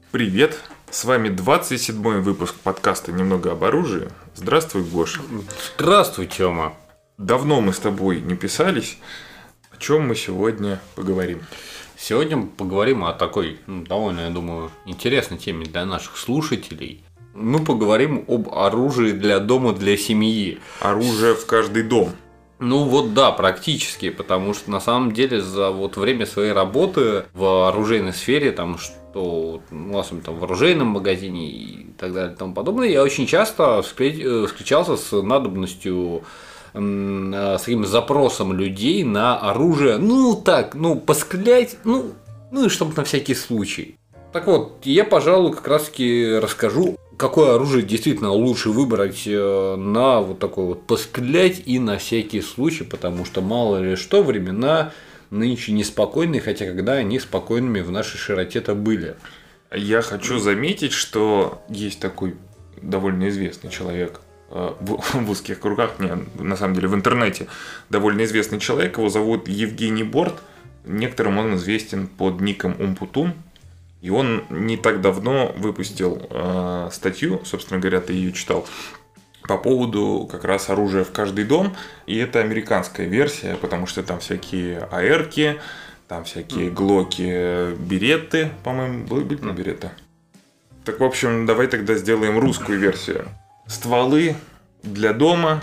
Привет! С вами 27-й выпуск подкаста «Немного об оружии». Здравствуй, Гоша. Здравствуй, Тёма. Давно мы с тобой не писались. О чем мы сегодня поговорим? Сегодня мы поговорим о такой, довольно, я думаю, интересной теме для наших слушателей. Мы поговорим об оружии для дома, для семьи. Оружие в каждый дом. Да, практически, потому что на самом деле за время своей работы в оружейной сфере, что особенно в оружейном магазине и так далее и тому подобное, я очень часто встречался с надобностью, с таким запросом людей на оружие, пострелять, и чтобы на всякий случай. Так вот, я, пожалуй, как раз таки расскажу, какое оружие действительно лучше выбрать на пострелять и на всякий случай, потому что мало ли что, времена нынче неспокойные, хотя когда они спокойными в нашей широте-то были. Я хочу заметить, что есть такой довольно известный человек в узких кругах, на самом деле в интернете, довольно известный человек, его зовут Евгений Борт, некоторым он известен под ником Умпутун. И он не так давно выпустил статью, собственно говоря, ты ее читал, по поводу как раз оружия в каждый дом. И это американская версия, потому что там всякие АРки, там всякие глоки, беретты, по-моему, были беретты. Так, в общем, давай тогда сделаем русскую версию. Стволы для дома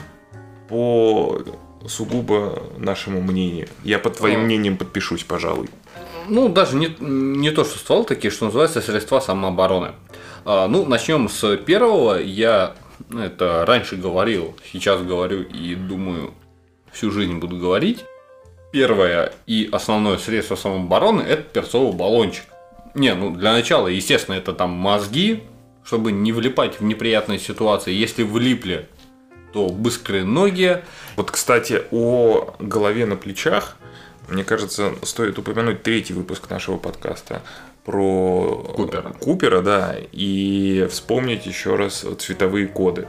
по сугубо нашему мнению. Я под твоим мнением подпишусь, пожалуй. Даже не то, что стволы такие, что называется средства самообороны. Начнем с первого. Я это раньше говорил, сейчас говорю и думаю, всю жизнь буду говорить. Первое и основное средство самообороны – это перцовый баллончик. Для начала, естественно, это там мозги, чтобы не влипать в неприятные ситуации. Если влипли, то быстрые ноги. Вот, кстати, о голове на плечах. Мне кажется, стоит упомянуть третий выпуск нашего подкаста про Купера, да, и вспомнить еще раз цветовые коды.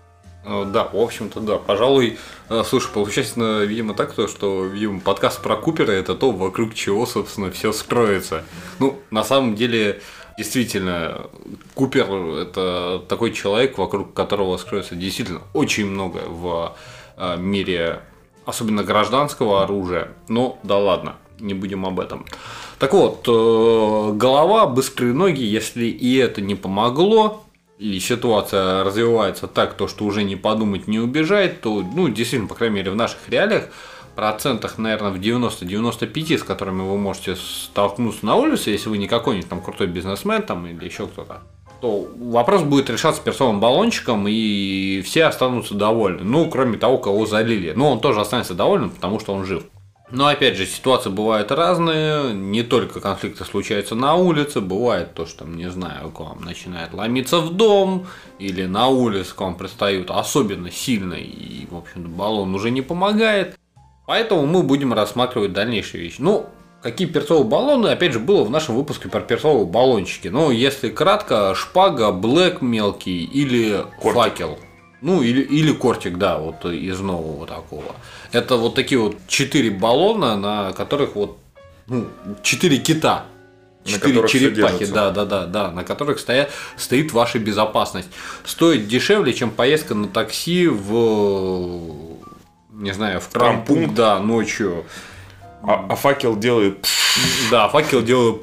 Да, в общем-то, да. Пожалуй, слушай, получается, видимо, так, что, видимо, подкаст про Купера – это то, вокруг чего, собственно, все скроется. На самом деле, действительно, Купер – это такой человек, вокруг которого скроется действительно очень много в мире, особенно гражданского оружия. Да ладно, не будем об этом. Так вот, голова, быстрые ноги, если и это не помогло, и ситуация развивается так, что уже не подумать, не убежать, то, действительно, по крайней мере, в наших реалиях, процентах, наверное, в 90-95, с которыми вы можете столкнуться на улице, если вы не какой-нибудь там крутой бизнесмен или еще кто-то, то вопрос будет решаться перцовым баллончиком, и все останутся довольны. Кроме того, кого залили. Он тоже останется доволен, потому что он жив. Но опять же, ситуации бывают разные. Не только конфликты случаются на улице. Бывает то, что, к вам начинает ломиться в дом, или на улице к вам пристают особенно сильно, и, в общем-то, баллон уже не помогает. Поэтому мы будем рассматривать дальнейшие вещи. Какие перцовые баллоны, опять же, было в нашем выпуске про перцовые баллончики. Если кратко, шпага, блэк мелкий или кортик. Факел. Или кортик, да, из нового такого. Это такие 4 баллона, на которых 4 кита. 4 черепахи, да, на которых стоит ваша безопасность. Стоит дешевле, чем поездка на такси в травмпункт, да, ночью. А факел делает... Да, факел делает...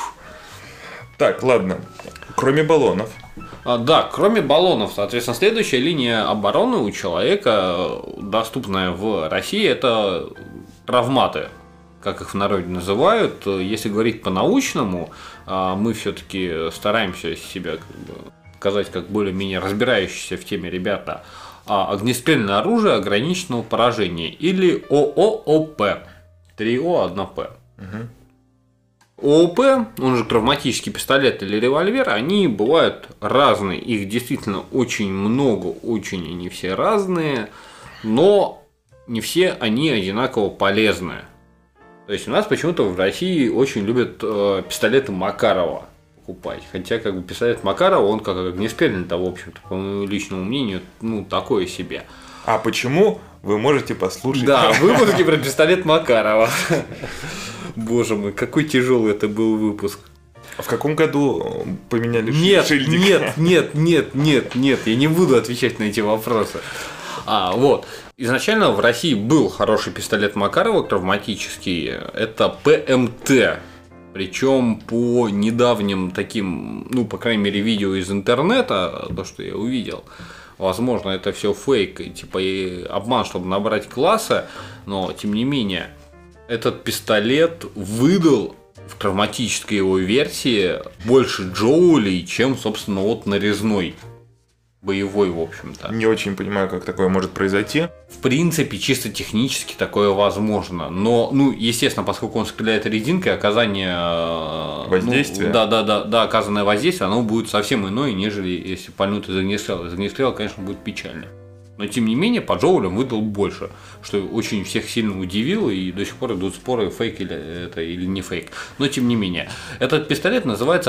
Так, ладно. Кроме баллонов. Да, кроме баллонов, соответственно, следующая линия обороны у человека, доступная в России, это травматы, как их в народе называют. Если говорить по-научному, мы все-таки стараемся себя показать как более-менее разбирающиеся в теме ребята. Огнестрельное оружие ограниченного поражения, или ОООП. 3О, 1П. ООП, он же травматический пистолет или револьвер, они бывают разные. Их действительно очень много, очень они все разные, но не все они одинаково полезны. То есть у нас почему-то в России очень любят пистолеты Макарова покупать. Хотя пистолет Макарова, он как огнестрельный-то, в общем-то, по моему личному мнению, такое себе. А почему? Вы можете послушать. Да, выпуски про пистолет Макарова. Боже мой, какой тяжелый это был выпуск. А в каком году поменяли шильдик? Нет, я не буду отвечать на эти вопросы. Вот. Изначально в России был хороший пистолет Макарова, травматический, это ПМТ. Причем по недавним таким, ну, по крайней мере, видео из интернета, то, что я увидел, возможно, это все фейк, типа и обман, чтобы набрать классы, но тем не менее, этот пистолет выдал в травматической его версии больше джоулей, чем, собственно, вот нарезной. Боевой, в общем-то. Не очень понимаю, как такое может произойти. В принципе, чисто технически такое возможно. Но, ну, естественно, поскольку он стреляет резинкой, оказание воздействия. Да, оказанное воздействие, оно будет совсем иное, нежели если пальнуть из огнестрела. Из огнестрела, конечно, будет печально. Но тем не менее, по джоулям выдал больше, что очень всех сильно удивило, и до сих пор идут споры, фейк или это или не фейк. Но тем не менее, этот пистолет называется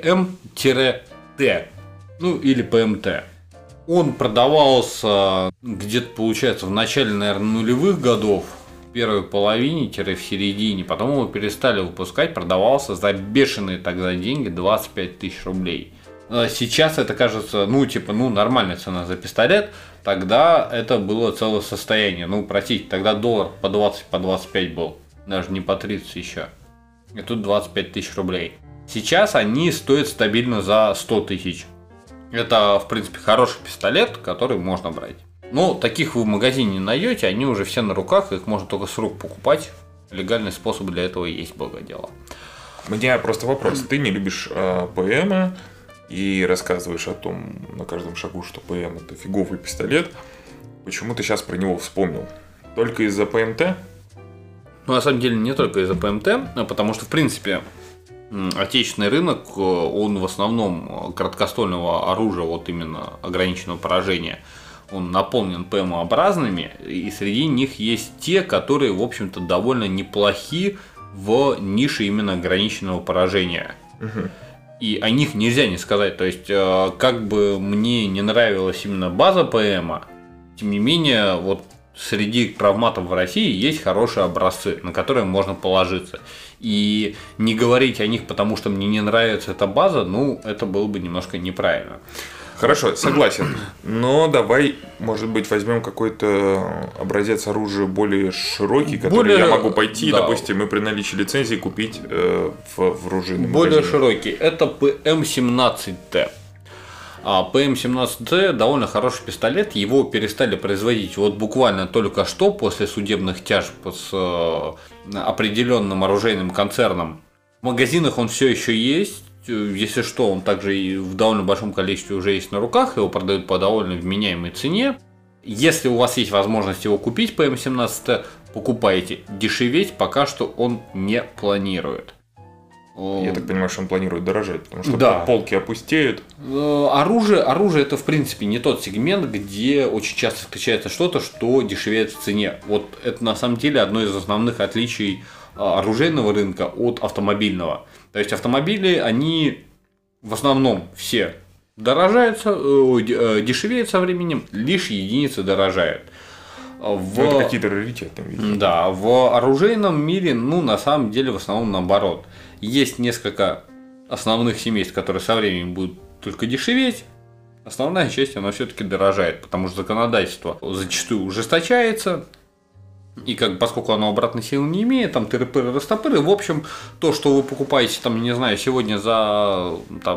ПМ-Т, ну или ПМТ. Он продавался где-то, получается, в начале, наверное, нулевых годов, в первой половине, в середине, потом его перестали выпускать, продавался за бешеные тогда деньги 25 тысяч рублей. Сейчас это кажется, нормальная цена за пистолет, тогда это было целое состояние. Ну, простите, тогда доллар по 20, по 25 был, даже не по 30 еще. И тут 25 тысяч рублей. Сейчас они стоят стабильно за 100 тысяч. Это, в принципе, хороший пистолет, который можно брать. Но таких вы в магазине не найдете, они уже все на руках, их можно только с рук покупать. Легальный способ для этого есть, благое дело. У меня просто вопрос. Ты не любишь ПМ и рассказываешь о том на каждом шагу, что ПМ это фиговый пистолет. Почему ты сейчас про него вспомнил? Только из-за ПМТ? Ну, на самом деле, не только из-за ПМТ, потому что, в принципе, отечественный рынок, он в основном короткоствольного оружия, вот именно ограниченного поражения, он наполнен ПМ-образными, и среди них есть те, которые, в общем-то, довольно неплохи в нише именно ограниченного поражения. Угу. И о них нельзя не сказать. То есть, как бы мне не нравилась именно база ПМ, тем не менее, вот среди травматов в России есть хорошие образцы, на которые можно положиться. И не говорить о них, потому что мне не нравится эта база, ну, это было бы немножко неправильно. Хорошо, согласен. Но давай, может быть, возьмем какой-то образец оружия более широкий, который я могу пойти, да, допустим, и при наличии лицензии купить в оружейном более магазине. Широкий. Это ПМ-17Т. ПМ-17Т довольно хороший пистолет, его перестали производить вот буквально только что после судебных тяжб с определенным оружейным концерном. В магазинах он все еще есть, если что, он также и в довольно большом количестве уже есть на руках, его продают по довольно вменяемой цене. Если у вас есть возможность его купить, ПМ-17Т, покупайте. Дешеветь пока что он не планирует. Я так понимаю, что он планирует дорожать, потому что да, полки опустеют. Оружие это в принципе не тот сегмент, где очень часто встречается что-то, что дешевеет в цене. Вот это на самом деле одно из основных отличий оружейного рынка от автомобильного. То есть автомобили, они в основном все дорожаются, дешевеют со временем, лишь единицы дорожают. Это какие-то раритетные вещи. Да, в оружейном мире, на самом деле, в основном наоборот. Есть несколько основных семейств, которые со временем будут только дешеветь. Основная часть, она все-таки дорожает, потому что законодательство зачастую ужесточается. И поскольку оно обратной силы не имеет, там тыры-пыры-растопыры, в общем, то, что вы покупаете, сегодня за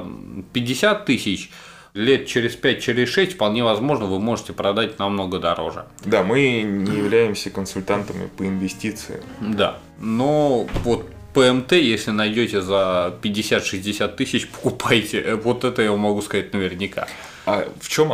50 тысяч, лет через 5, через 6, вполне возможно, вы можете продать намного дороже. Да, мы не являемся консультантами по инвестициям. Да, но вот ПМТ, если найдете за 50-60 тысяч, покупайте. Вот это я могу сказать наверняка. А в чем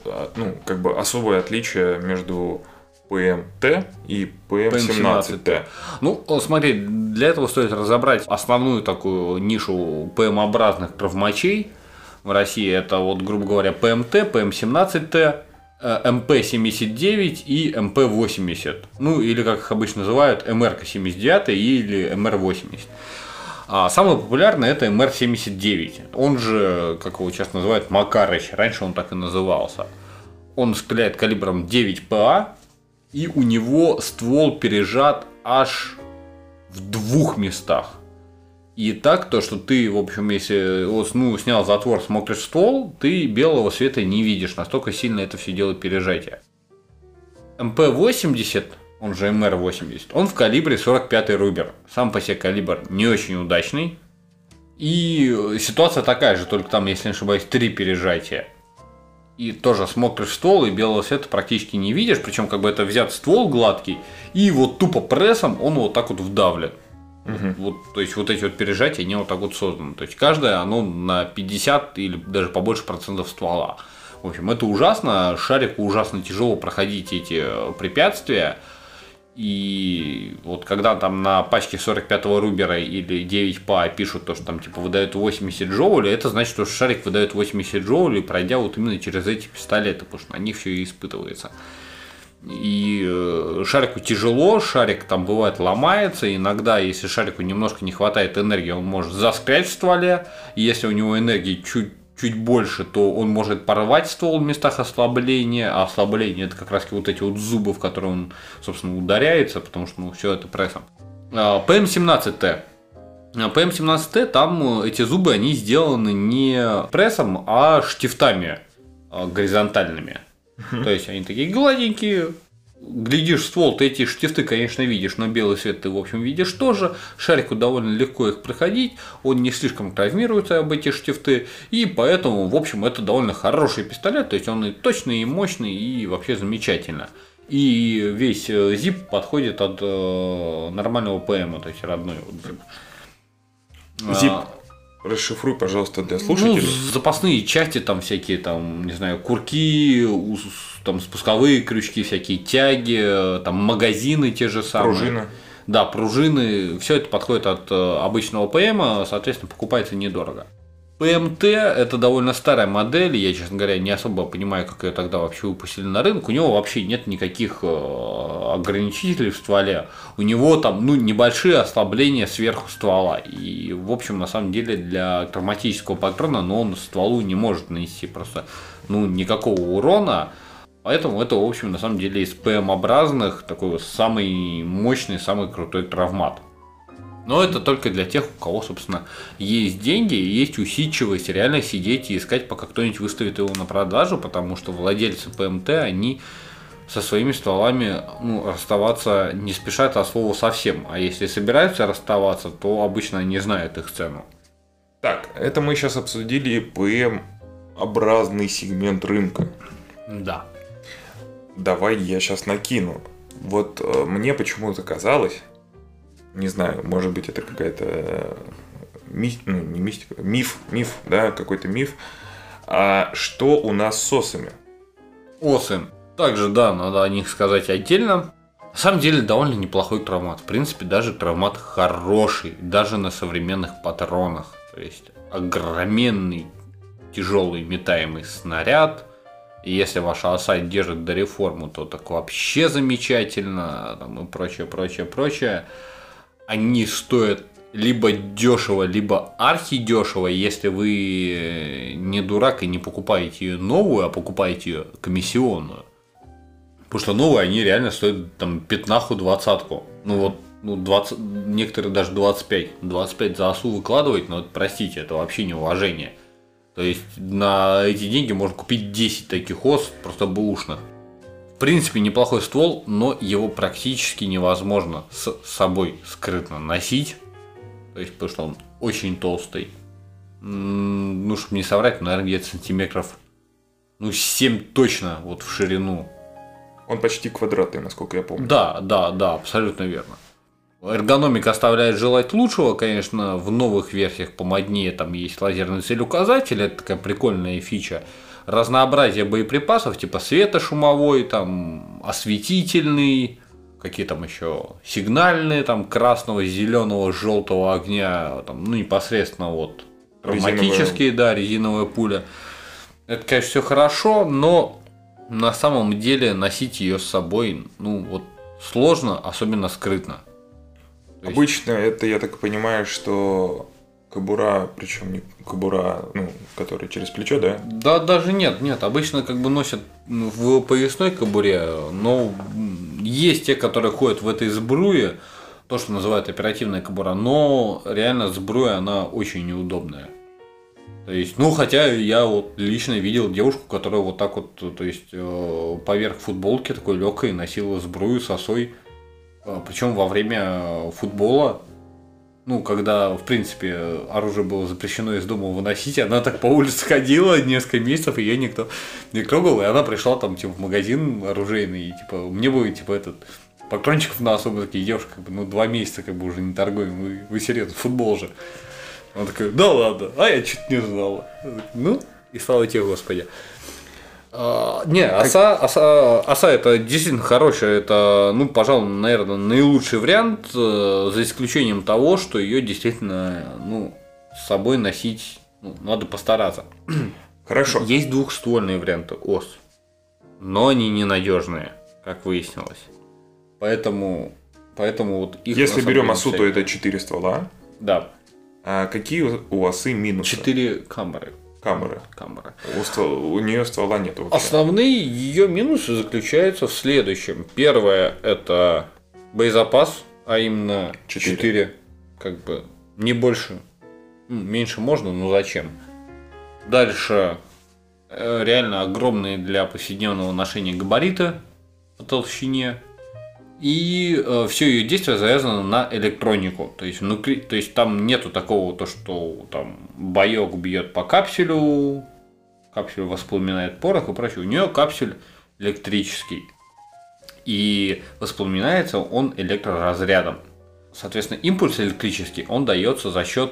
особое отличие между ПМТ и ПМ-17Т? Смотри, для этого стоит разобрать основную такую нишу ПМ-образных травмачей в России. Это, грубо говоря, ПМТ, ПМ-17Т, МП-79 и МП-80. Или, как их обычно называют, МРК-79 или МР-80. Самый популярный это МР-79. Он же, как его часто называют, Макарыч. Раньше он так и назывался. Он стреляет калибром 9 ПА, и у него ствол пережат аж в 2 местах. И так, то, что ты, в общем, если снял затвор, смотришь ствол, ты белого света не видишь. Настолько сильно это все делает пережатие. МП-80, он же МР-80, он в калибре 45-й Рубер. Сам по себе калибр не очень удачный. И ситуация такая же, только там, если не ошибаюсь, 3 пережатия. И тоже смотришь ствол, и белого света практически не видишь. Причем как бы это взят ствол гладкий, и вот тупо прессом он вот так вот вдавлен. Вот, то есть вот эти вот пережатия, они вот так вот созданы. То есть каждое оно на 50 или даже побольше процентов ствола. В общем, это ужасно. Шарику ужасно тяжело проходить эти препятствия. И вот когда там на пачке 45-го Рубера или 9ПА пишут то, что там типа выдают 80 джоулей, это значит, что шарик выдает 80 джоулей, пройдя вот именно через эти пистолеты, потому что на них все и испытывается. И шарику тяжело, шарик там бывает ломается, иногда, если шарику немножко не хватает энергии, он может застрять в стволе, и если у него энергии чуть больше, то он может порвать ствол в местах ослабления, а ослабление это как раз вот эти вот зубы, в которые он, собственно, ударяется, потому что все это прессом. ПМ-17Т. ПМ-17Т, там эти зубы, они сделаны не прессом, а штифтами горизонтальными. То есть они такие гладенькие, глядишь в ствол, ты эти штифты, конечно, видишь, но белый свет ты, в общем, видишь тоже. Шарику довольно легко их проходить, он не слишком травмируется об эти штифты, и поэтому, в общем, это довольно хороший пистолет, то есть он и точный, и мощный, и вообще замечательно. И весь зип подходит от нормального ПМа, то есть родной вот зип. Зип. Расшифруй, пожалуйста, для слушателей. Запасные части, там всякие, там, не знаю, курки, там спусковые крючки, всякие тяги, там магазины те же самые. Пружина. Да, пружины. Все это подходит от обычного ПМа, соответственно, покупается недорого. ПМТ это довольно старая модель, я, честно говоря, не особо понимаю, как ее тогда вообще выпустили на рынок. У него вообще нет никаких ограничителей в стволе. У него там небольшие ослабления сверху ствола. И, в общем, на самом деле для травматического патрона он стволу не может нанести просто никакого урона. Поэтому это, в общем, на самом деле из ПМ-образных такой самый мощный, самый крутой травмат. Но это только для тех, у кого, собственно, есть деньги и есть усидчивость реально сидеть и искать, пока кто-нибудь выставит его на продажу, потому что владельцы ПМТ, они со своими стволами расставаться не спешат, а слово совсем. А если собираются расставаться, то обычно не знают их цену. Так, это мы сейчас обсудили ПМ-образный сегмент рынка. Да. Давай я сейчас накину. Вот мне почему-то казалось, не знаю, может быть, это какая-то не мистика, миф, да, какой-то миф. А что у нас с осами? Осы. Также, да, надо о них сказать отдельно. На самом деле, довольно неплохой травмат. В принципе, даже травмат хороший, даже на современных патронах. То есть, огроменный, тяжелый метаемый снаряд. И если ваша оса держит дореформу, то так вообще замечательно. Там и прочее. Они стоят либо дешево, либо архидешево, если вы не дурак и не покупаете ее новую, а покупаете ее комиссионную. Потому что новые они реально стоят там 15-20. 20, некоторые даже 25. 25 за осу выкладывать, но простите, это вообще неуважение. То есть на эти деньги можно купить 10 таких ос, просто бэушных. В принципе, неплохой ствол, но его практически невозможно с собой скрытно носить. То есть, потому что он очень толстый. Чтобы не соврать, наверное, где-то сантиметров 7 точно вот в ширину. Он почти квадратный, насколько я помню. Да, абсолютно верно. Эргономика оставляет желать лучшего, конечно, в новых версиях помоднее там есть лазерный целеуказатель, это такая прикольная фича. Разнообразие боеприпасов, типа светошумовой, там осветительный, какие там еще сигнальные, там красного, зеленого, желтого огня, там, непосредственно вот травматические, резиновая пуля. Это, конечно, все хорошо, но на самом деле носить ее с собой, сложно, особенно скрытно. Обычно это, я так понимаю, что кобура, причем не кобура, которая через плечо, да? Да, даже нет. Обычно носят в поясной кобуре, но есть те, которые ходят в этой сбруе, в то, что называют оперативная кобура, но реально сбруя она очень неудобная. То есть, ну, хотя я вот лично видел девушку, которая вот так вот, то есть, поверх футболки такой легкой носила сбрую с осой. Причем во время футбола, ну, когда, в принципе, оружие было запрещено из дома выносить, она так по улице ходила несколько месяцев, ее никто не трогал, и она пришла там, типа, в магазин оружейный, и, типа, мне бы, типа, этот, патрончиков на особо такие девушки, как бы, ну, 2 месяца, как бы, уже не торгуем, вы серьезно, футбол же. Она такая, да ладно, а я что-то не знала. Ну, и слава тебе, Господи. Не, оса это действительно хорошая, это, ну, пожалуй, наверное, наилучший вариант, за исключением того, что ее действительно, ну, с собой носить, ну, надо постараться. Хорошо. Есть двухствольные варианты ос, но они ненадежные, как выяснилось. Поэтому вот их. Если берем осу, то это 4 ствола. Да. А какие у осы минусы? 4 камеры. Камеры. У нее ствола нет вообще. Основные ее минусы заключаются в следующем. Первое — это боезапас, а именно 4, как бы не больше, меньше можно, но зачем? Дальше реально огромные для повседневного ношения габариты по толщине. И все ее действие завязано на электронику. То есть внутри, то есть там нету такого, то, что там боек бьет по капсюлю, капсюль воспламеняет порох и прочее. У нее капсюль электрический. И воспламеняется он электроразрядом. Соответственно, импульс электрический, он дается за счет,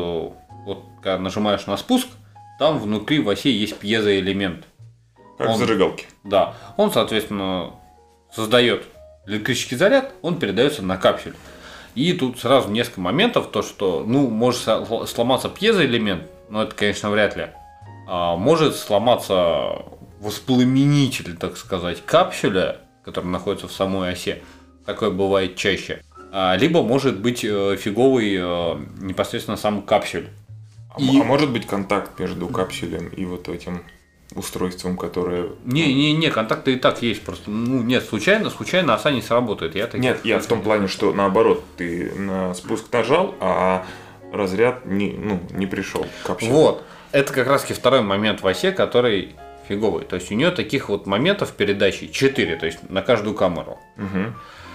вот когда нажимаешь на спуск, там внутри в оси есть пьезоэлемент. Как в зажигалке. Да. Он, соответственно, создает электрический заряд, он передается на капсюль. И тут сразу несколько моментов, то что, ну, может сломаться пьезоэлемент, но это, конечно, вряд ли. Может сломаться воспламенитель, так сказать, капсюля, который находится в самой осе. Такое бывает чаще. Либо может быть фиговый непосредственно сам капсюль. А может быть контакт между капсюлем и вот этим устройством, которое... Не, контакты и так есть, просто, ну, нет, случайно оса не сработает. Я в том плане, что наоборот, ты на спуск нажал, а разряд не пришел к капсюлю. Вот, это как раз второй момент в осе, который фиговый. То есть у нее таких вот моментов передачи 4, то есть на каждую камеру. Угу.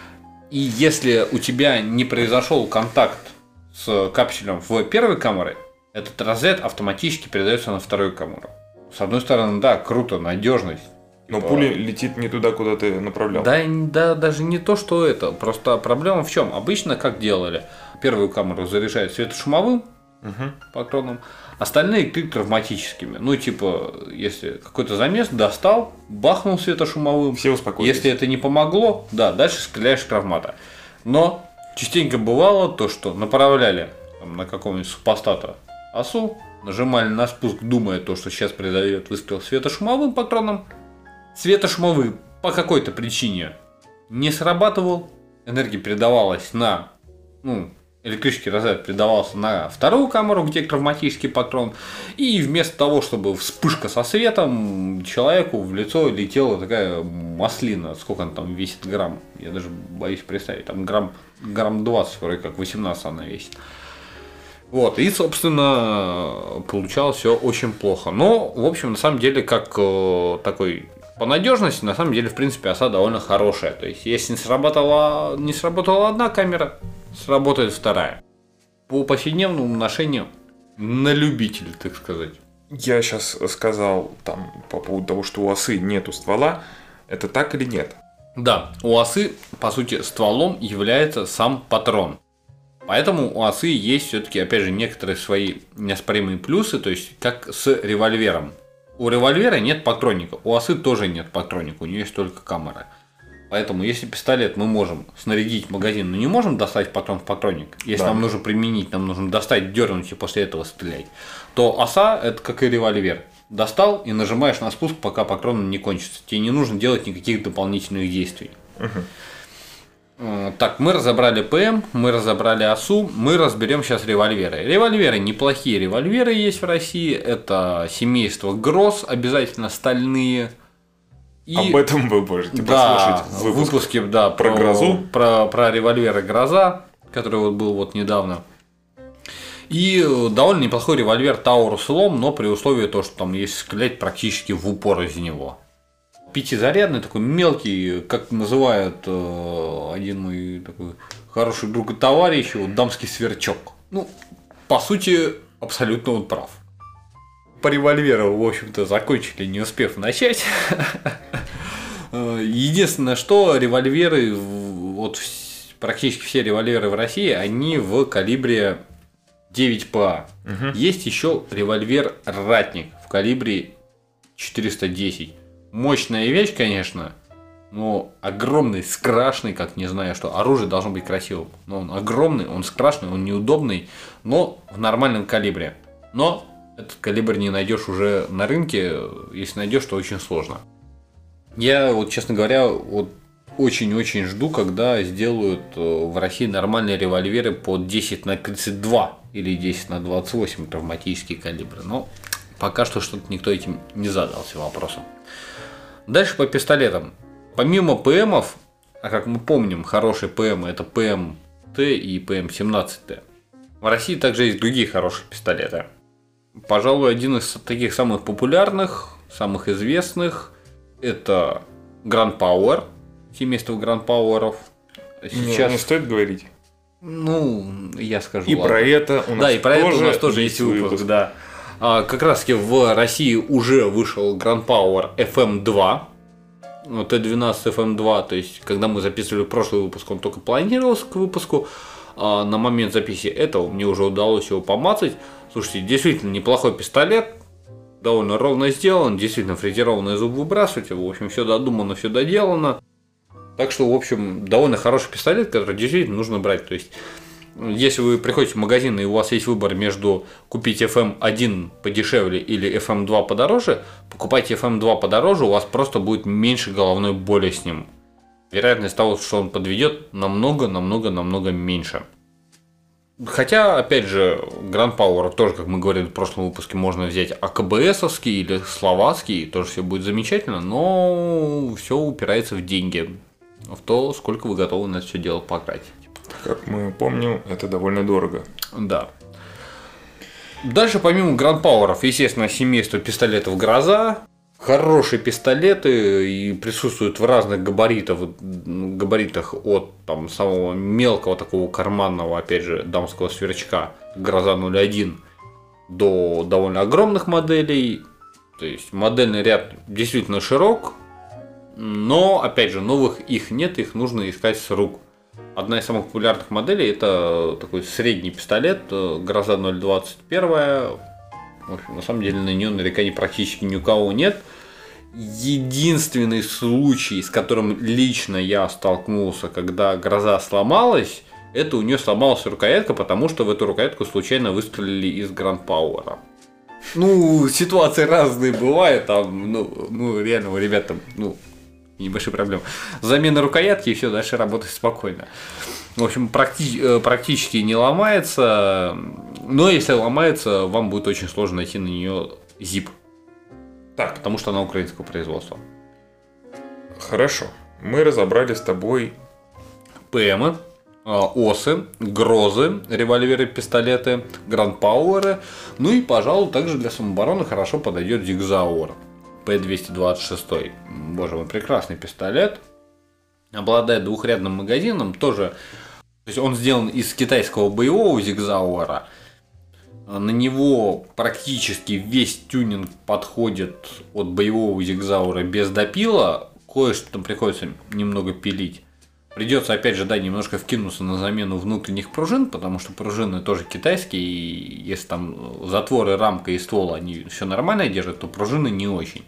И если у тебя не произошел контакт с капсюлем в первой камере, этот разряд автоматически передается на вторую камеру. С одной стороны, да, круто, надежность. Но пуля летит не туда, куда ты направлял. Да, даже не то, что это. Просто проблема в чем? Обычно как делали? Первую камеру заряжают светошумовым патроном, остальные ты травматическими. Ну, типа, если какой-то замес достал, бахнул светошумовым. Все успокоились. Если это не помогло, да, дальше стреляешь травмата. Но частенько бывало то, что направляли там, на какого-нибудь супостата осу, нажимали на спуск, думая то, что сейчас произойдет выстрел светошумовым патроном. Светошумовый по какой-то причине не срабатывал. Энергия передавалась на... электрический разряд передавался на вторую камеру, где травматический патрон. И вместо того, чтобы вспышка со светом, человеку в лицо летела такая маслина. Сколько она там весит грамм? Я даже боюсь представить. Там грамм 20, вроде как 18 она весит. Вот, и, собственно, получалось все очень плохо. Но, в общем, на самом деле, как такой по надежности, на самом деле, в принципе, оса довольно хорошая. То есть, если не сработала одна камера, сработает вторая. По повседневному ношению на любителя, так сказать. Я сейчас сказал там по поводу того, что у осы нету ствола. Это так или нет? Да, у осы, по сути, стволом является сам патрон. Поэтому у осы есть все-таки, опять же, некоторые свои неоспоримые плюсы, то есть как с револьвером. У револьвера нет патронника, у осы тоже нет патроника, у нее есть только камера. Поэтому если пистолет мы можем снарядить магазин, но не можем достать патрон в патронник, если нам нужно применить, нам нужно достать, дернуть и после этого стрелять, то оса это как и револьвер. Достал и нажимаешь на спуск, пока патрон не кончится. Тебе не нужно делать никаких дополнительных действий. Так, мы разобрали ПМ, мы разобрали осу, мы разберем сейчас револьверы. Револьверы, неплохие револьверы есть в России, это семейство ГРОС, обязательно стальные. И... Об этом вы можете послушать в выпуске про грозу. Про револьверы «Гроза». который вот был вот недавно. И довольно неплохой револьвер Таурус Лом, но при условии того, что там есть стрелять практически в упор из него. Пятизарядный, такой мелкий, как называют один мой такой хороший друг и товарищ, вот, дамский сверчок. Ну, по сути, абсолютно он прав. По револьверу, в общем-то, закончили, не успев начать. Единственное, что револьверы, вот практически все револьверы в России, они в калибре 9ПА. Есть еще револьвер Ратник в калибре 410. Мощная вещь, конечно, но огромный, скрашенный, как не знаю что. Оружие должно быть красивым. Но он огромный, он скрашенный, он неудобный, но в нормальном калибре. Но этот калибр не найдешь уже на рынке, если найдешь, то очень сложно. Я, вот, честно говоря, вот очень-очень жду, когда сделают в России нормальные револьверы по 10х32 или 10х28 травматические калибры. Но пока что что-то никто этим не задался вопросом. Дальше по пистолетам. Помимо ПМов, а как мы помним, хорошие ПМы это ПМ-Т и ПМ-17Т. В России также есть другие хорошие пистолеты. Пожалуй, один из таких самых популярных, самых известных это Grand Power, семейство Grand Power'ов. Сейчас... Не стоит говорить. Ну, я скажу. И ладно. Про это у нас да, и про это у нас тоже есть выпуск, да. Как раз таки в России уже вышел Grand Power FM2, Т12 FM2, то есть когда мы записывали прошлый выпуск, он только планировался к выпуску, а на момент записи этого мне уже удалось его помацать. Слушайте, действительно неплохой пистолет, довольно ровно сделан, действительно фрезерованный зуб выбрасывать, в общем, все додумано, все доделано. Так что, в общем, довольно хороший пистолет, который действительно нужно брать. То есть, если вы приходите в магазин и у вас есть выбор между купить FM1 подешевле или FM2 подороже, покупайте FM2 подороже, у вас просто будет меньше головной боли с ним. Вероятность того, что он подведет, намного меньше. Хотя, опять же, Grand Power тоже, как мы говорили в прошлом выпуске, можно взять АКБСовский или словацкий, тоже все будет замечательно, но все упирается в деньги, в то, сколько вы готовы на это все дело потратить. Как мы помним, это довольно дорого. Да. Дальше, помимо Grand Power'ов, естественно, семейство пистолетов Гроза. Хорошие пистолеты и присутствуют в разных габаритах от там, самого мелкого такого карманного, опять же, дамского сверчка Гроза 01 до довольно огромных моделей. То есть модельный ряд действительно широк, но, опять же, новых их нет, их нужно искать с рук. Одна из самых популярных моделей это такой средний пистолет Гроза 021. В общем, на самом деле на нее нареканий практически ни у кого нет. Единственный случай, с которым лично я столкнулся, когда Гроза сломалась, это у нее сломалась рукоятка, потому что в эту рукоятку случайно выстрелили из Grand Power. Ну, ситуации разные бывают, там, ну реально у ребят там, небольшие проблемы. Замена рукоятки и все, дальше работает спокойно. В общем, практически не ломается, но если ломается, вам будет очень сложно найти на нее zip. Так, потому что она украинского производства. Хорошо. Мы разобрали с тобой ПМы, ОСы, Грозы, револьверы, пистолеты, Grand Power. Ну и, пожалуй, также для самообороны хорошо подойдет Зигзауэр П226. Боже мой, прекрасный пистолет. Обладает двухрядным магазином, тоже, то есть он сделан из китайского боевого Зигзауэра. На него практически весь тюнинг подходит от боевого Зигзауэра без допила. Кое-что там приходится немного пилить. Придется, опять же, немножко вкинуться на замену внутренних пружин, потому что пружины тоже китайские, и если там затворы, рамка и ствол, они все нормально держат, то пружины не очень.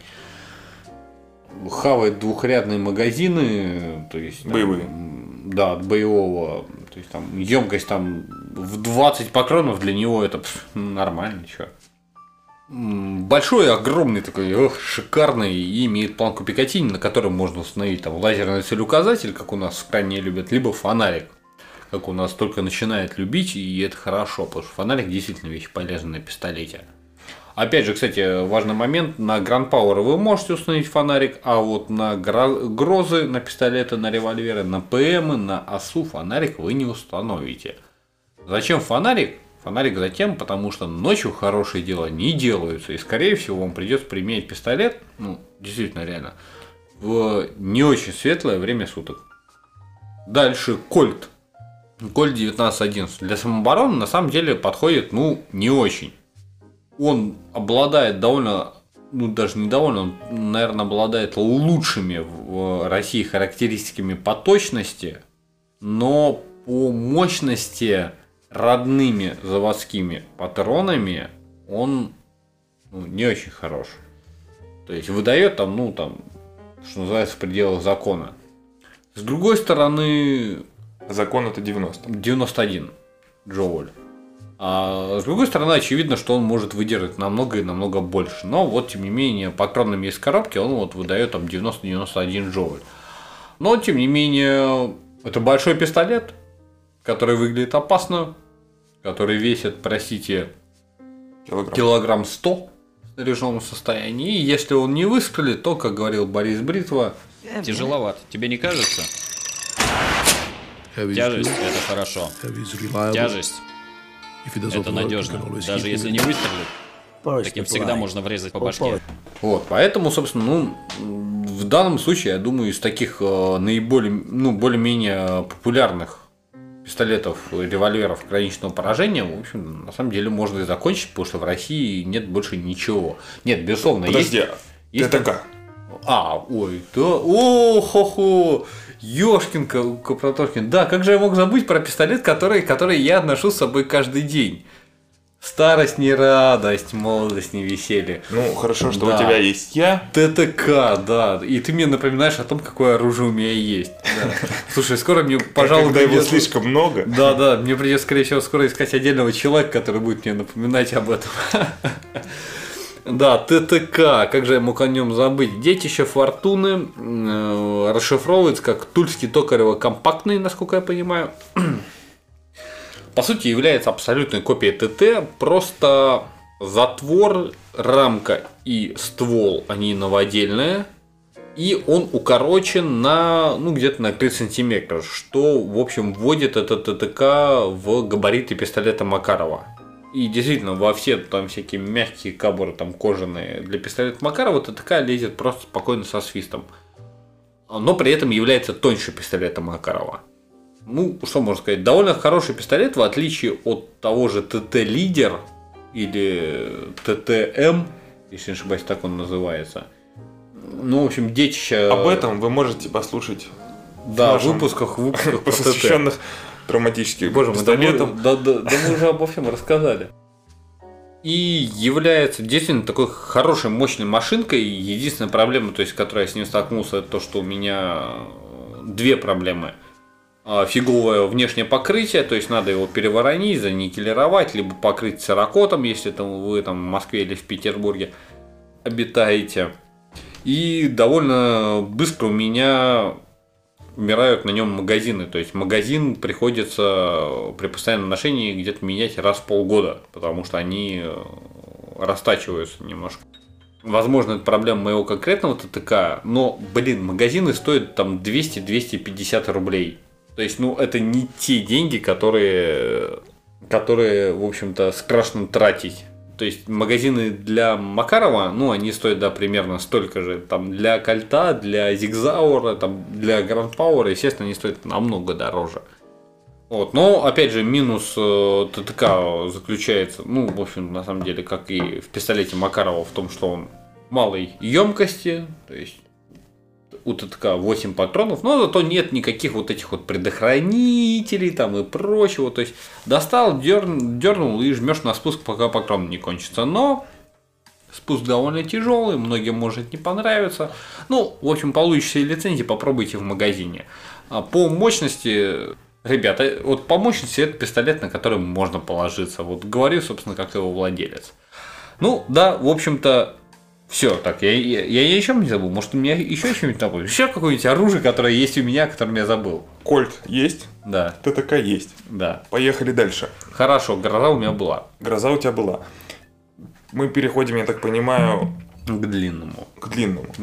Хавает двухрядные магазины, то есть боевые. Да, от боевого. То есть там емкость там в 20 патронов для него это нормально, чё. Большой, огромный такой, шикарный, и имеет планку Пикатини, на котором можно установить там лазерный целеуказатель, как у нас крайне любят, либо фонарик, как у нас только начинает любить, и это хорошо, потому что фонарик действительно вещь полезная на пистолете. Опять же, кстати, важный момент, на Grand Power вы можете установить фонарик, а вот на Грозы, на пистолеты, на револьверы, на ПМы, на ОСУ фонарик вы не установите. Зачем фонарик? Фонарик затем, потому что ночью хорошие дела не делаются, и скорее всего вам придется применять пистолет, ну, действительно реально, в не очень светлое время суток. Дальше Кольт. Кольт 1911. Для самообороны на самом деле подходит, ну, не очень. Он обладает довольно, ну даже не довольно, он, наверное, обладает лучшими в России характеристиками по точности, но по мощности родными заводскими патронами он, ну, не очень хорош. То есть выдает там, ну там, что называется, в пределах закона. С другой стороны... Закон это 90. 91 джоуль. А с другой стороны, очевидно, что он может выдержать намного и намного больше. Но вот, тем не менее, патронами из коробки он вот выдает там 90-91 джоуль. Но, тем не менее, это большой пистолет, который выглядит опасно, который весит, простите, килограмм 100 в снаряженном состоянии. И если он не выстрелит, то, как говорил Борис Бритва... Тяжеловато. Тебе не кажется? Тяжесть – это хорошо. Тяжесть – это надежно. Даже если не выстрелит, таким всегда можно врезать по башке. Вот, поэтому, собственно, ну, в данном случае, я думаю, из таких наиболее, ну, более-менее популярных пистолетов, револьверов ограниченного поражения, в общем, на самом деле можно и закончить, потому что в России нет больше ничего. Нет, безусловно, Подожди, есть ТТК. Ой, да, о-хо-хо, ёшкин Копроторкин. Да, как же я мог забыть про пистолет, который я ношу с собой каждый день. Старость не радость, молодость не веселье. Ну, хорошо, что да. У тебя есть я. ТТК, да. И ты мне напоминаешь о том, какое оружие у меня есть. Да. Слушай, скоро мне, пожалуй, когда его слишком много. Да, мне придется, скорее всего, скоро искать отдельного человека, который будет мне напоминать об этом. Да, ТТК, как же я мог о нем забыть? Детище Фортуны расшифровывается как Тульский Токарево компактный, насколько я понимаю. По сути, является абсолютной копией ТТ, просто затвор, рамка и ствол, они новодельные, и он укорочен на, ну, где-то на 3 сантиметра, что, в общем, вводит этот ТТК в габариты пистолета Макарова. И действительно, во все там всякие мягкие кабуры, там кожаные для пистолета Макарова, ТТК лезет просто спокойно со свистом. Но при этом является тоньше пистолета Макарова. Ну, что можно сказать, довольно хороший пистолет, в отличие от того же ТТ-лидер или ТТМ, если не ошибаюсь, так он называется. Ну, в общем, детище... Об этом вы можете послушать в выпусках посвященных травматических пистолетам. Да, мы уже обо всем рассказали. И является действительно такой хорошей, мощной машинкой. Единственная проблема, то есть, с которой я с ним столкнулся, это то, что у меня две проблемы. Фиговое внешнее покрытие, то есть надо его переворонить, заникелировать, либо покрыть церакотом, если там вы там в Москве или в Петербурге обитаете. И довольно быстро у меня умирают на нем магазины. То есть магазин приходится при постоянном ношении где-то менять раз в полгода, потому что они растачиваются немножко. Возможно, это проблема моего конкретного ТТК, но, магазины стоят там 200-250 рублей. То есть, ну, это не те деньги, которые, в общем-то, страшно тратить. То есть, магазины для Макарова, ну, они стоят, да, примерно столько же. Там для Кольта, для Зигзаура, там, для Grand Power, естественно, они стоят намного дороже. Вот. Но, опять же, минус ТТК заключается, ну, в общем, на самом деле, как и в пистолете Макарова, в том, что он малой емкости, то есть у ТТК 8 патронов, но зато нет никаких вот этих вот предохранителей там и прочего. То есть достал, дернул и жмешь на спуск, пока патрон не кончится. Но спуск довольно тяжелый, многим может не понравиться. Ну, в общем, получите лицензии, попробуйте в магазине. По мощности, ребята, вот по мощности это пистолет, на который можно положиться. Вот говорю, собственно, как его владелец. Ну, да, в общем-то, все, так, я еще не забыл. Может, у меня еще что-нибудь забыл? Еще какое-нибудь оружие, которое есть у меня, которое я забыл. Кольт есть? Да. ТТК есть? Да. Поехали дальше. Хорошо, гроза у меня была. Гроза у тебя была. мы переходим, я так понимаю, к длинному. К длинному.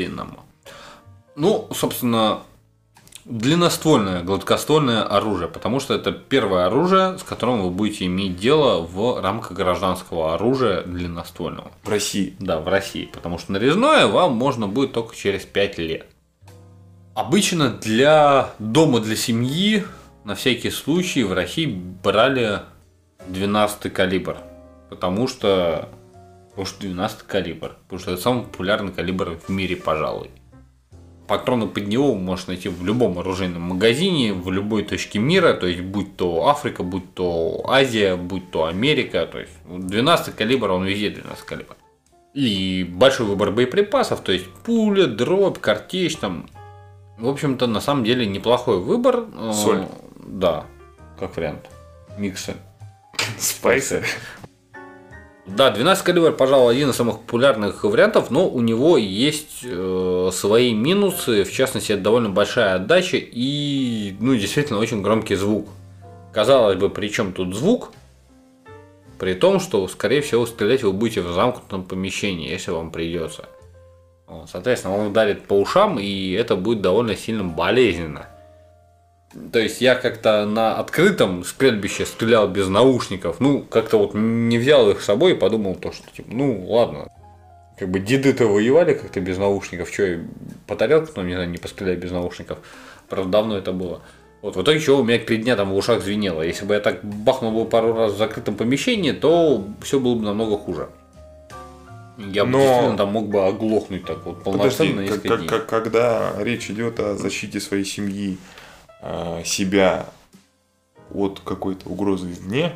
Ну, собственно, длинноствольное, гладкоствольное оружие, потому что это первое оружие, с которым вы будете иметь дело в рамках гражданского оружия длинноствольного. В России? Да, в России, потому что нарезное вам можно будет только через 5 лет. Обычно для дома, для семьи, на всякий случай в России брали 12-й калибр, потому что 12-й калибр, потому что это самый популярный калибр в мире, пожалуй. Патроны под него вы можете найти в любом оружейном магазине, в любой точке мира, то есть будь то Африка, будь то Азия, будь то Америка, то есть 12-й калибр, он везде 12-й калибр. И большой выбор боеприпасов, то есть пуля, дробь, картечь, там, в общем-то, на самом деле неплохой выбор. Соль. Да, как вариант. Миксы. Спайсы. Да, 12 калибр, пожалуй, один из самых популярных вариантов, но у него есть свои минусы, в частности, это довольно большая отдача и, ну, действительно, очень громкий звук. Казалось бы, при чем тут звук? При том, что, скорее всего, стрелять вы будете в замкнутом помещении, если вам придется. Соответственно, он ударит по ушам, и это будет довольно сильно болезненно. То есть я как-то на открытом стрельбище стрелял без наушников, ну, как-то вот не взял их с собой и подумал то, что типа, ну, ладно, как бы деды-то воевали как-то без наушников, что я по тарелке, ну, не знаю, не пострелять без наушников, правда, давно это было. Вот, в итоге чего у меня 3 дня там в ушах звенело, если бы я так бахнул бы пару раз в закрытом помещении, то все было бы намного хуже. Я бы действительно там мог бы оглохнуть так вот полноценно на несколько дней. Когда речь идет о защите своей семьи, себя от какой-то угрозы извне,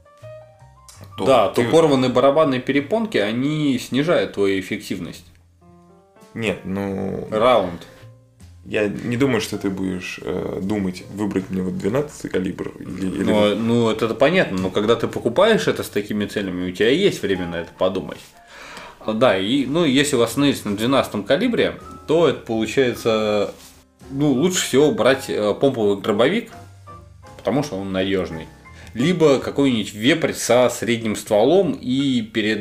то порванные барабанные перепонки, они снижают твою эффективность. Нет, ну... Раунд. Я не думаю, что ты будешь думать, выбрать мне вот 12-й калибр или... Ну, это понятно, но когда ты покупаешь это с такими целями, у тебя есть время на это подумать. Да, и, ну, если вы остановились на 12-м калибре, то это получается... Ну, лучше всего брать помповый дробовик, потому что он надежный. Либо какой-нибудь вепрь со средним стволом и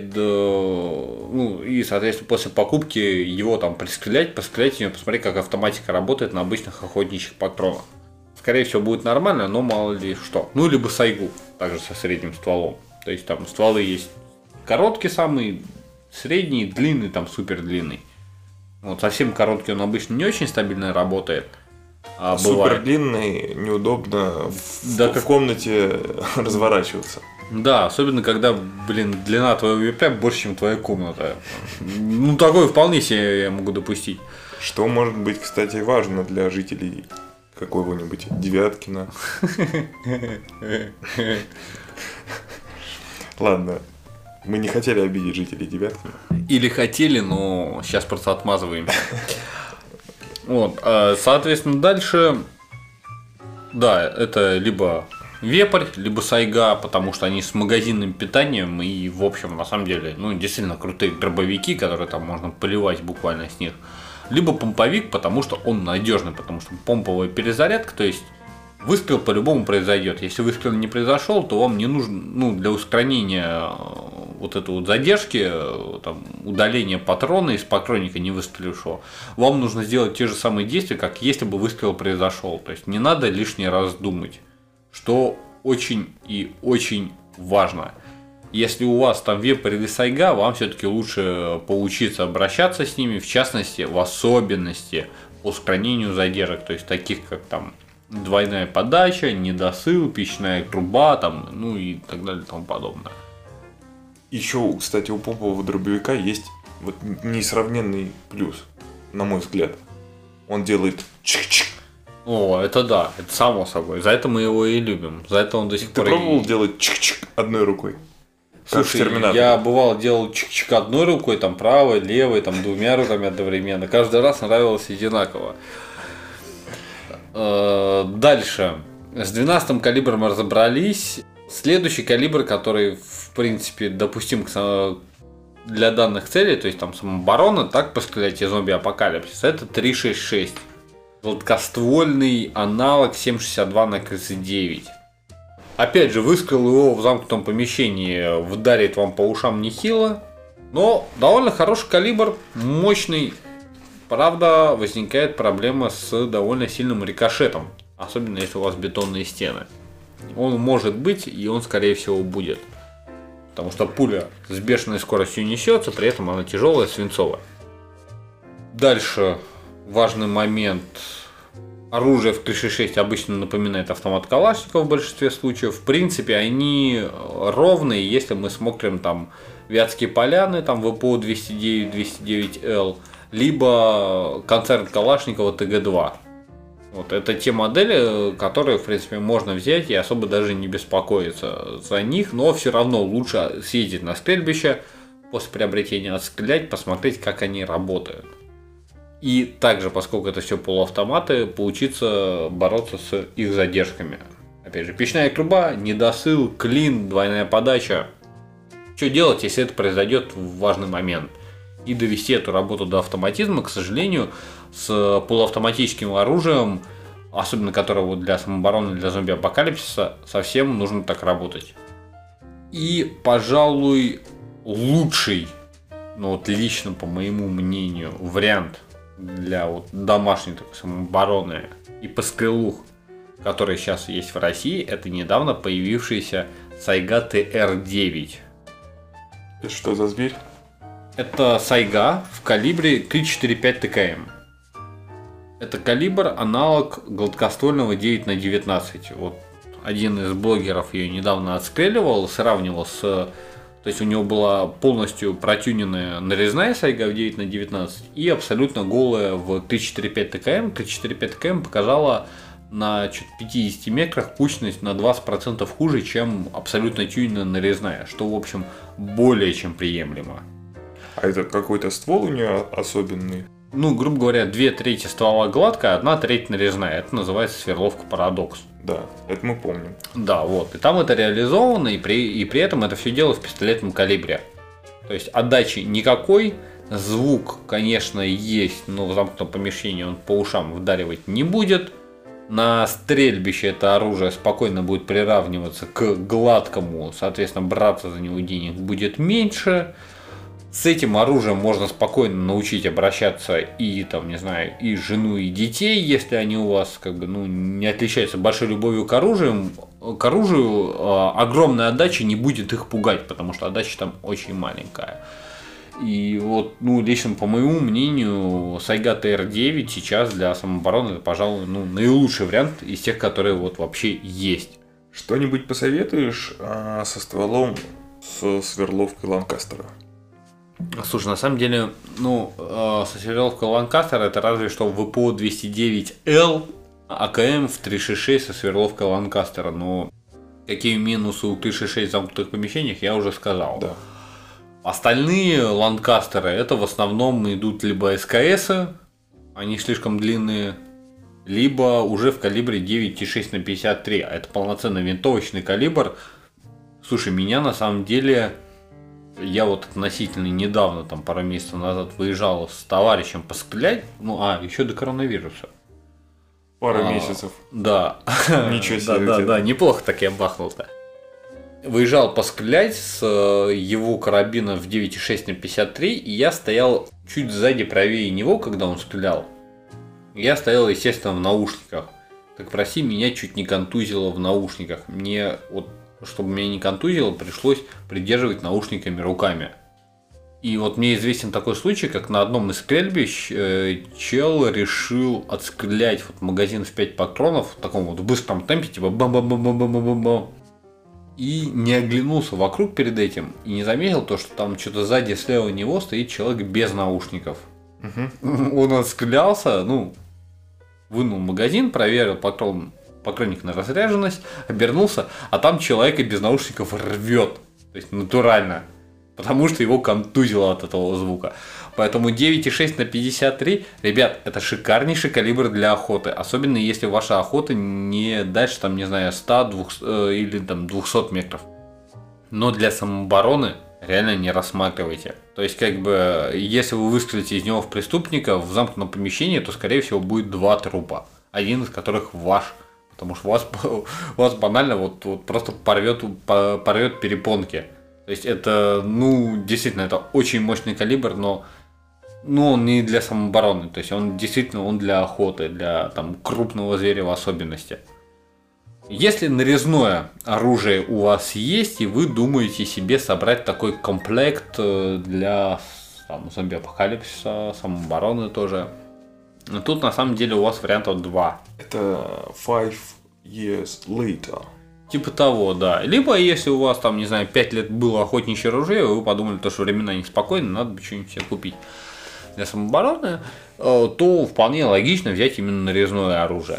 и, соответственно, после покупки его там пострелять в него, посмотреть, как автоматика работает на обычных охотничьих патронах. Скорее всего, будет нормально, но мало ли что. Ну, либо сайгу, также со средним стволом. То есть там стволы есть короткий самый, средний, длинный, там супер длинный. Вот, совсем короткий он обычно не очень стабильно работает. Супер длинный, неудобно в комнате разворачиваться. Да, особенно когда, длина твоего вепря больше, чем твоя комната. Ну, такое вполне себе я могу допустить. Что может быть, кстати, важно для жителей какого-нибудь Девяткина. Ладно. Мы не хотели обидеть жителей Девяткина. Или хотели, но сейчас просто отмазываемся. Вот, соответственно, дальше, да, это либо вепрь, либо сайга, потому что они с магазинным питанием и, в общем, на самом деле, ну, действительно крутые дробовики, которые там можно поливать буквально с них. Либо помповик, потому что он надежный, потому что помповая перезарядка, то есть выстрел по-любому произойдет. Если выстрел не произошел, то вам не нужно, ну, для устранения вот этой вот задержки, там, удаления патрона из патронника не выстрелившего, вам нужно сделать те же самые действия, как если бы выстрел произошел. То есть не надо лишний раз думать, что очень и очень важно. Если у вас там вепрь или сайга, вам все-таки лучше поучиться обращаться с ними, в частности, в особенности по устранению задержек, то есть таких как там двойная подача, недосыл, печная труба, там, ну и так далее и тому подобное. Еще, кстати, у помпового дробовика есть вот несравненный плюс, на мой взгляд. Он делает чик-чик. О, это да, это само собой. За это мы его и любим. За это он до сих пор. Ты пробовал делать чик-чик одной рукой? Слушай, я бывал делал чик-чик одной рукой, там правой, левой, там 2 руками одновременно. Каждый раз нравилось одинаково. Дальше. С 12-м калибром разобрались. Следующий калибр, который, в принципе, допустим для данных целей, то есть там самооборона, так пострелять и зомби-апокалипсис, это 3.66. Гладкоствольный аналог 7.62 на 39. Опять же, выстрел его в замкнутом помещении вдарит вам по ушам нехило, Но довольно хороший калибр, мощный. Правда, возникает проблема с довольно сильным рикошетом. Особенно если у вас бетонные стены. Он может быть, и он скорее всего будет. Потому что пуля с бешеной скоростью несется, при этом она тяжелая, свинцовая. Дальше важный момент. Оружие в Т-66 обычно напоминает автомат Калашникова в большинстве случаев. В принципе, они ровные, если мы смотрим там Вятские поляны, там ВПО 209-209Л, либо концерн Калашникова ТГ-2. Вот, это те модели, которые, в принципе, можно взять и особо даже не беспокоиться за них, но все равно лучше съездить на стрельбище, после приобретения отстрелять, посмотреть, как они работают. И также, поскольку это все полуавтоматы, поучиться бороться с их задержками. Опять же, печная труба, недосыл, клин, двойная подача. Что делать, если это произойдет в важный момент? И довести эту работу до автоматизма, к сожалению, с полуавтоматическим оружием, особенно которое вот для самообороны, для зомби-апокалипсиса, совсем нужно так работать. И, пожалуй, лучший, ну вот лично по моему мнению, вариант для вот домашней такой самообороны и пострелух, который сейчас есть в России, это недавно появившийся Сайга ТР-9. Это что за зверь? Это Сайга в калибре 3,45 ТКМ. Это калибр аналог гладкоствольного 9х19. Вот один из блогеров ее недавно отстреливал, сравнивал с... То есть у него была полностью протюненная нарезная Сайга в 9х19 и абсолютно голая в 3,45 ТКМ. 3,45 ТКМ показала на 50 метрах кучность на 20% хуже, чем абсолютно тюненная нарезная, что, в общем, более чем приемлемо. А это какой-то ствол у нее особенный? Ну, грубо говоря, 2/3 ствола гладкая, 1/3 нарезная. Это называется сверловка Парадокс. Да, это мы помним. Да, вот. И там это реализовано, и при этом это все дело в пистолетном калибре. То есть отдачи никакой, звук, конечно, есть, но в замкнутом помещении он по ушам вдаривать не будет. На стрельбище это оружие спокойно будет приравниваться к гладкому, соответственно, браться за него денег будет меньше. С этим оружием можно спокойно научить обращаться и, там, не знаю, и жену, и детей, если они у вас как бы, ну, не отличаются большой любовью к оружию, огромная отдача не будет их пугать, потому что отдача там очень маленькая. И вот, ну, лично по моему мнению, Сайга ТР-9 сейчас для самообороны, это, пожалуй, ну, наилучший вариант из тех, которые вот вообще есть. Что-нибудь посоветуешь со стволом с сверловкой Ланкастера? Слушай, на самом деле, ну, со сверловкой Ланкастера это разве что ВПО 209Л, АКМ в 3.6.6 со сверловкой Ланкастера. Но какие минусы у 3.6.6 в замкнутых помещениях, я уже сказал. Да. Остальные Ланкастеры, это в основном идут либо СКС, они слишком длинные, либо уже в калибре 9,6 на 53, а это полноценный винтовочный калибр. Слушай, меня на самом деле... Я вот относительно недавно, там пару месяцев назад, выезжал с товарищем пострелять, еще до коронавируса. Пару месяцев. Да. Ничего себе. Да, неплохо так я бахнул-то. Выезжал пострелять с его карабина в 9,6 на 53, и я стоял чуть сзади правее него, когда он стрелял. Я стоял, естественно, в наушниках. Так прости, меня чуть не контузило в наушниках. Мне вот... Чтобы меня не контузило, пришлось придерживать наушниками руками. И вот мне известен такой случай, как на одном из стрельбищ чел решил отстрелять вот магазин в 5 патронов в таком вот быстром темпе, типа бам-бам-бам-бам-бам-бам-бам. И не оглянулся вокруг перед этим, и не заметил то, что там что-то сзади слева него стоит человек без наушников. Он отстрелялся, вынул магазин, проверил патронник на разряженность, обернулся, а там человека без наушников рвет. То есть натурально. Потому что его контузило от этого звука. Поэтому 9,6 на 53, ребят, это шикарнейший калибр для охоты. Особенно если ваша охота не дальше, там, не знаю, 100 200, или там 200 метров. Но для самообороны реально не рассматривайте. То есть, как бы, если вы выстрелите из него в преступника в замкнутом помещении, то, скорее всего, будет 2 трупа. Один из которых ваш. Потому что вас банально вот просто порвет перепонки. То То есть это, действительно, это очень мощный калибр, но он не для самообороны. То есть он действительно для охоты, для там крупного зверя в особенности. Если нарезное оружие у вас есть, и вы думаете себе собрать такой комплект для зомби-апокалипсиса, самообороны тоже, тут на самом деле у вас вариантов 2. Это 5 years later. Типа того, да. Либо если у вас 5 лет было охотничье оружие, вы подумали, что времена неспокойные, надо бы что-нибудь себе купить для самообороны, то вполне логично взять именно нарезное оружие.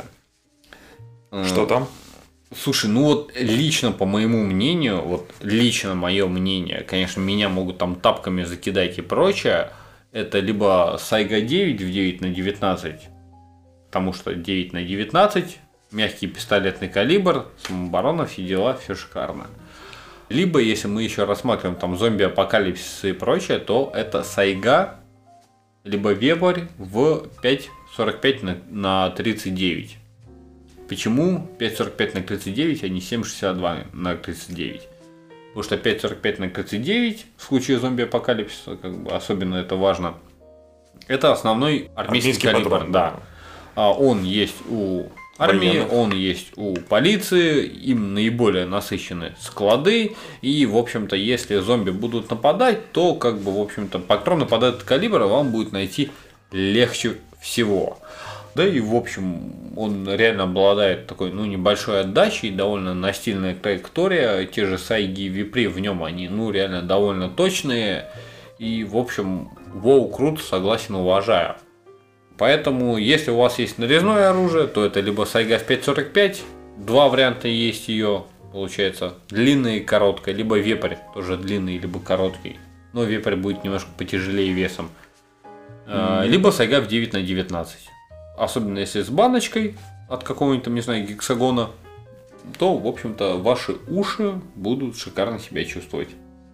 Что там? Слушай, лично по моему мнению, лично мое мнение, конечно, меня могут там тапками закидать и прочее, это либо Сайга 9 в 9х19, потому что 9х19, мягкий пистолетный калибр, самооборона, все дела, все шикарно. Либо, если мы еще рассматриваем там зомби-апокалипсис и прочее, то это Сайга, либо Вебарь в 5.45 на 39. Почему 5.45 на 39, а не 7.62 на 39? Потому что 5.45 на 39 в случае зомби-апокалипсиса, особенно это важно, это основной армейский калибр. Патрон, да. Он есть у армии, он есть у полиции, им наиболее насыщены склады, и, в общем-то, если зомби будут нападать, то, патроны под этот калибр вам будет найти легче всего. Да и, в общем, он реально обладает такой, небольшой отдачей, довольно настильная траектория, те же Сайги и Випри в нем, они, реально довольно точные, и, в общем, крут, согласен, уважаю. Поэтому, если у вас есть нарезное оружие, то это либо Сайга в 5.45, два варианта есть ее, получается, длинная и короткая, либо Вепрь, тоже длинный, либо короткий, но Вепрь будет немножко потяжелее весом, либо Сайга в 9х19. Особенно если с баночкой от какого-нибудь, гексагона, то, в общем-то, ваши уши будут шикарно себя чувствовать.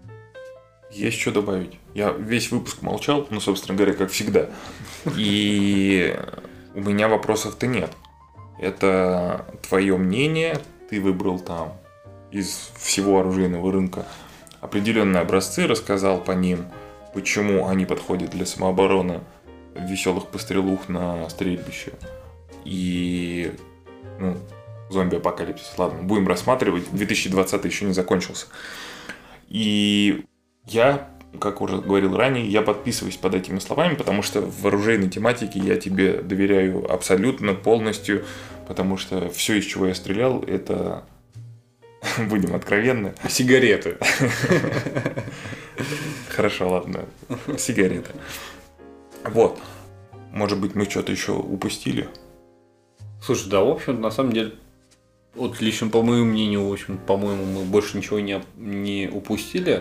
Есть что добавить. Я весь выпуск молчал, собственно говоря, как всегда. И у меня вопросов-то нет. Это твое мнение. Ты выбрал там из всего оружейного рынка определенные образцы, рассказал по ним, почему они подходят для самообороны, веселых пострелух на стрельбище и зомби-апокалипсис. Ладно, будем рассматривать. 2020 еще не закончился. И я, как уже говорил ранее, я подписываюсь под этими словами, потому что в оружейной тематике я тебе доверяю абсолютно, полностью, потому что все, из чего я стрелял, это, будем откровенны, сигареты. Хорошо, ладно, сигареты. Вот. Может быть, мы что-то еще упустили? Слушай, да, в общем, на самом деле, лично по моему мнению, в общем, по-моему, мы больше ничего не упустили.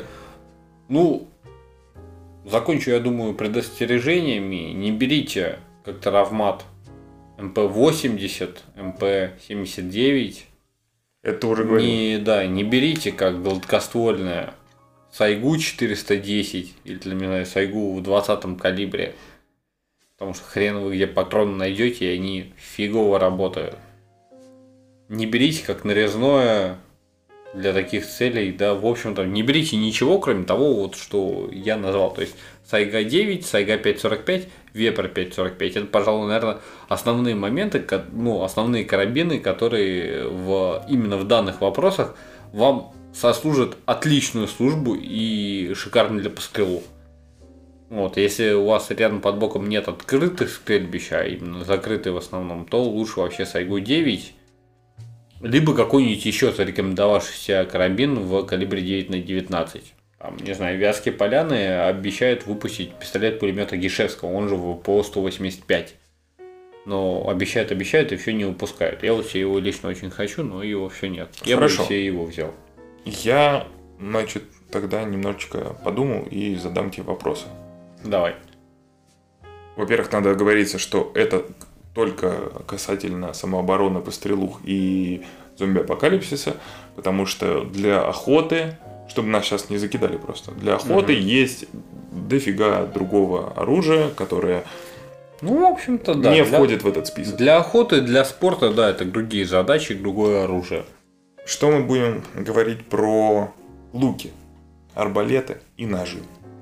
Закончу, я думаю, предостережениями. Не берите как травмат МП-80, МП-79. Это уже говорил. Не берите как гладкоствольная Сайгу 410 или, Сайгу в 20-м калибре. Потому что хрен вы где патроны найдете, и они фигово работают. Не берите как нарезное для таких целей, да, в общем-то, не берите ничего, кроме того, что я назвал. То есть Сайга 9, Сайга 5.45, Вепрь 5.45. Это, пожалуй, наверное, основные моменты, основные карабины, которые именно в данных вопросах вам сослужат отличную службу и шикарны для пострелов. Если у вас рядом под боком нет открытых стрельбищ, а именно закрытые в основном, то лучше вообще Сайгу 9, либо какой-нибудь еще зарекомендовавшийся карабин в калибре 9х19. Вятские Поляны обещают выпустить пистолет-пулемет Агишевского, он же ВПО 185. Но обещают и все не выпускают. Я себе его лично очень хочу, но его все нет. Я бы себе его взял. Я, тогда немножечко подумал и задам тебе вопросы. Давай. Во-первых, надо оговориться, что это только касательно самообороны, пострелух и зомби-апокалипсиса, потому что для охоты, чтобы нас сейчас не закидали просто, для охоты есть дофига другого оружия, которое в общем-то, да, не входит в этот список. Для охоты, для спорта, да, это другие задачи, другое оружие. Что мы будем говорить про луки? арбалеты и ножи.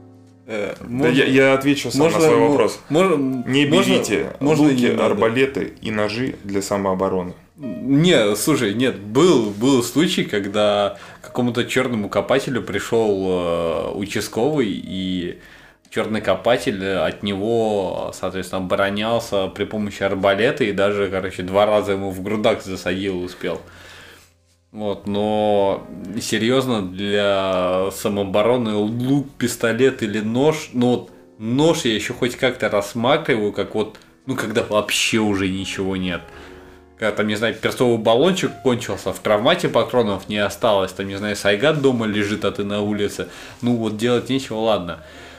Я отвечу сам на свой вопрос. Не берите луки, арбалеты и ножи для самообороны. Не, слушай, нет, был случай, когда к какому-то черному копателю пришел участковый, и черный копатель от него, соответственно, оборонялся при помощи арбалета и даже, 2 раза ему в грудак засадил успел. Вот, но серьезно, для самообороны лук, пистолет или нож, нож я еще хоть как-то рассматриваю, как когда вообще уже ничего нет. Когда там, не знаю, перцовый баллончик кончился, в травмате патронов не осталось, там, не знаю, сайгат дома лежит, а ты на улице. делать нечего, ладно.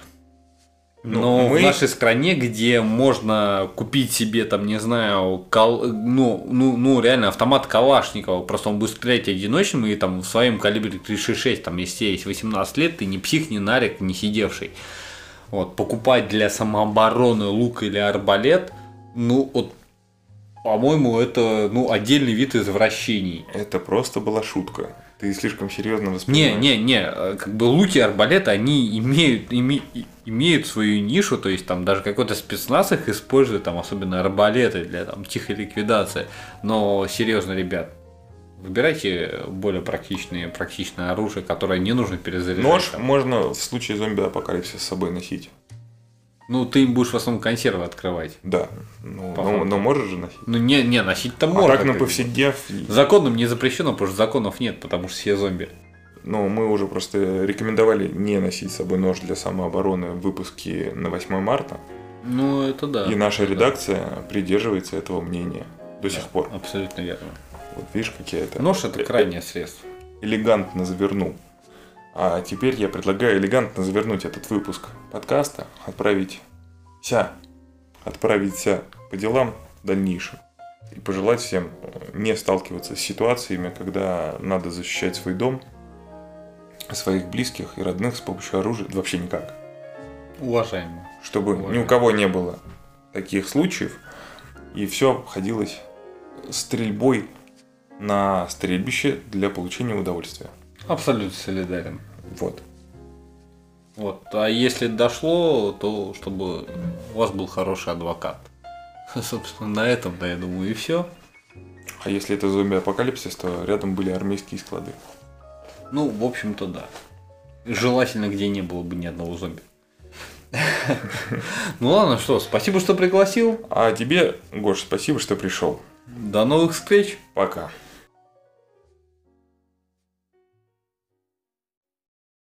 Но в нашей стране, где можно купить себе, там, не знаю, реально автомат Калашникова, просто он будет стрелять одиночным, и там в своем калибре 366, там, если тебе есть 18 лет, ты не псих, не нарик, не сидевший. Покупать для самообороны лук или арбалет, по-моему, это отдельный вид извращений. Это просто была шутка. Ты слишком серьезно воспринимаешь. Не. Луки и арбалеты, они имеют свою нишу, то есть там даже какой-то спецназ их использует, там, особенно арбалеты для тихой ликвидации. Но серьезно, ребят, выбирайте более практичное оружие, которое не нужно перезаряжать. Нож можно в случае зомби-апокалипсиса с собой носить. Ты им будешь в основном консервы открывать. Да. Но можешь же носить. Не, носить-то можно. А так на повседневно. Законом не запрещено, потому что законов нет, потому что все зомби. Мы уже просто рекомендовали не носить с собой нож для самообороны в выпуске на 8 марта. Это да. И наша редакция придерживается этого мнения до сих пор. Абсолютно верно. Видишь, какие это. Нож это крайнее средство. Элегантно завернул. А теперь я предлагаю элегантно завернуть этот выпуск подкаста, отправиться по делам дальнейшим и пожелать всем не сталкиваться с ситуациями, когда надо защищать свой дом, своих близких и родных с помощью оружия, вообще никак. Уважаемые. Чтобы ни у кого не было таких случаев, и все обходилось стрельбой на стрельбище для получения удовольствия. Абсолютно солидарен. Вот. А если дошло, то чтобы у вас был хороший адвокат. Собственно, на этом, я думаю, и все. А если это зомби-апокалипсис, то рядом были армейские склады. В общем-то, да. Желательно, где не было бы ни одного зомби. Ладно, спасибо, что пригласил. А тебе, Гош, спасибо, что пришел. До новых встреч. Пока.